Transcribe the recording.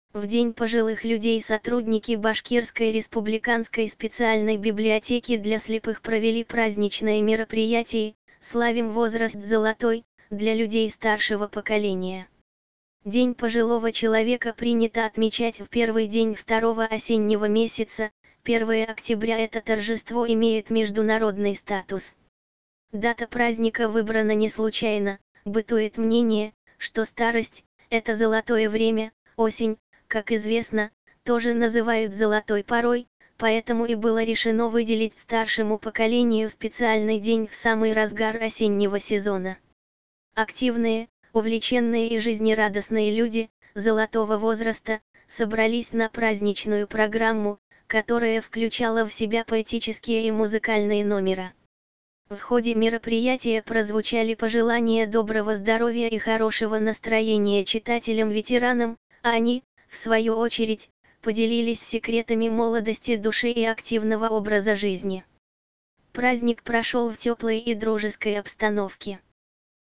В День пожилых людей сотрудники Башкирской республиканской специальной библиотеки для слепых провели праздничное мероприятие «Славим возраст золотой» для людей старшего поколения. День пожилого человека принято отмечать в первый день второго осеннего месяца. 1 октября это торжество имеет международный статус. Дата праздника выбрана не случайно, бытует мнение, что старость – это золотое время, осень, как известно, тоже называют золотой порой, поэтому и было решено выделить старшему поколению специальный день в самый разгар осеннего сезона. Активные, увлеченные и жизнерадостные люди золотого возраста собрались на праздничную программу, которая включала в себя поэтические и музыкальные номера. В ходе мероприятия прозвучали пожелания доброго здоровья и хорошего настроения читателям-ветеранам, а они, в свою очередь, поделились секретами молодости души и активного образа жизни. Праздник прошел в теплой и дружеской обстановке.